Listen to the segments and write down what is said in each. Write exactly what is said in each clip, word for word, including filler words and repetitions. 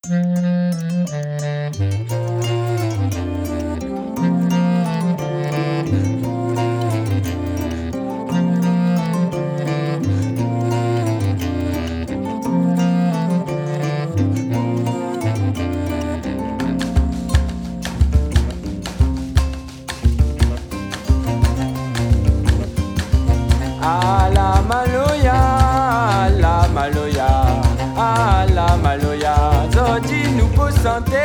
Ah la maloya, la maloya, ah la maloya, zodi nous pour santé.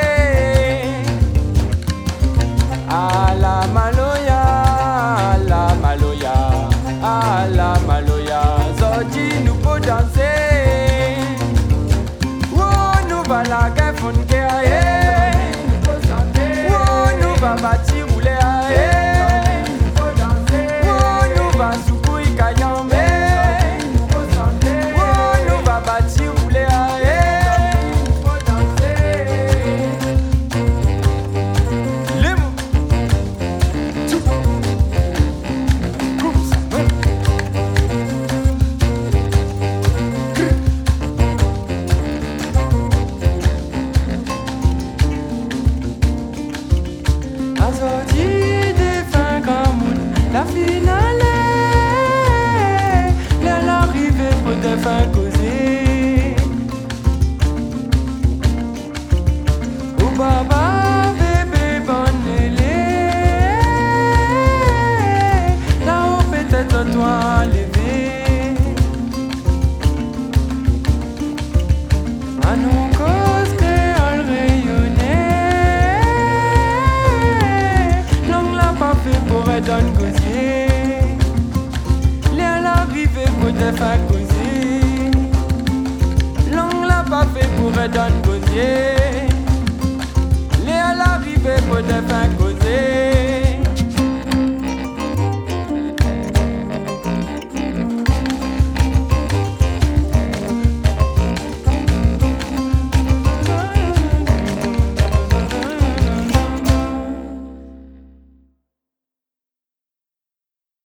Ah la maloya, la maloya, ah la maloya, zodi nous pour danser. Oh nous va la guerre fonke aye, oh nous va bâtir rouler aye, oh nous va souper. La finale, l'arrivée pour te faire causer. Oh baba, bébé, bonne élé. Là-haut, peut-être toi levé. À nos causes créoles rayonner. L'angle n'a pas fait pour être donne causer. Pour te faire causer, l'angle l'a pas fait pour te donner causer. Léa l'arrivée pour te faire causer.